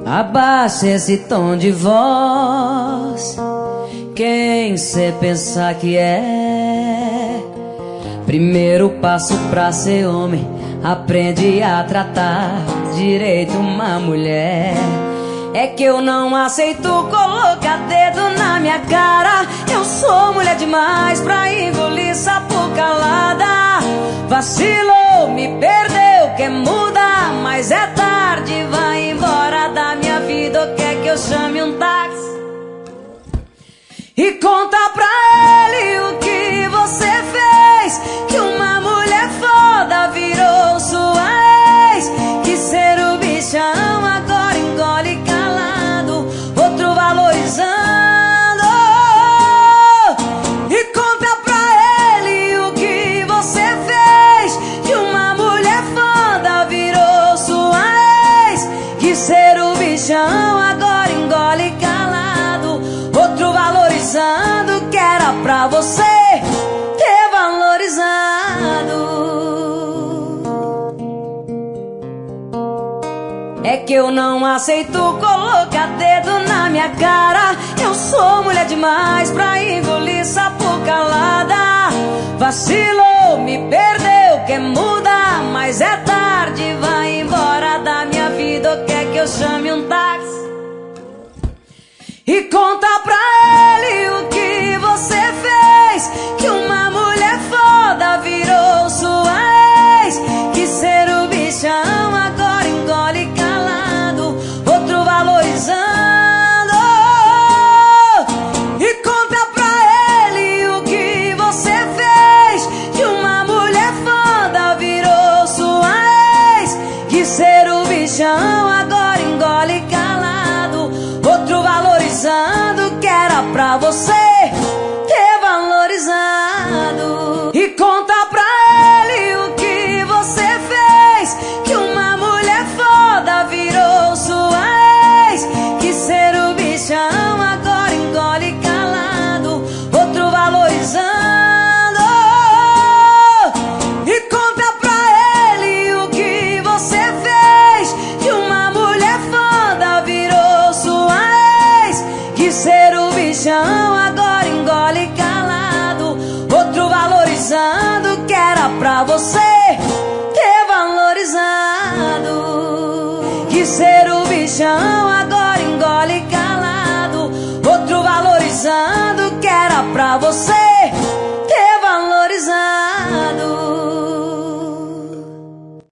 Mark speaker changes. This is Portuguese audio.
Speaker 1: Abaixa esse tom de voz. Quem cê pensar que é? Primeiro passo pra ser homem, aprende a tratar direito uma mulher. É que eu não aceito colocar dedo na minha cara. Eu sou mulher demais pra engolir sapo calada. Vacilou, me perdeu, quer mudar, mas é tarde. Vai embora da minha vida ou quer que eu chame um táxi? E conta pra ele o que você fez, que uma mulher foda virou sua ex. Que ser o bichão agora engole calado, outro valorizando. E conta pra ele o que você fez, que uma mulher foda virou sua ex. Que ser o bichão agora engole calado, outro valorizando, que era pra você ter valorizado. É que eu não aceito colocar dedo na minha cara. Eu sou mulher demais pra engolir sapo calada. Vacilou, me perdeu, quer mudar, mas é tarde. Vai embora da minha vida ou quer que eu chame um táxi? E conta